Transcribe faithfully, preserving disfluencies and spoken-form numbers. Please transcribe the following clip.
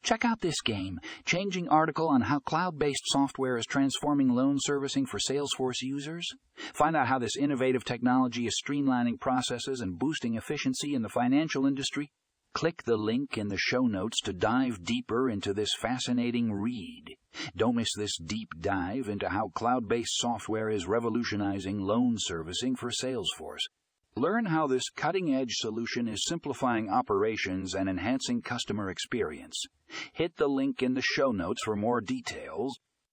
Check out this game, changing article on how cloud-based software is transforming loan servicing for Salesforce users. Find out how this innovative technology is streamlining processes and boosting efficiency in the financial industry. Click the link in the show notes to dive deeper into this fascinating read. Don't miss this deep dive into how cloud-based software is revolutionizing loan servicing for Salesforce. Learn how this cutting-edge solution is simplifying operations and enhancing customer experience. Hit the link in the show notes for more details.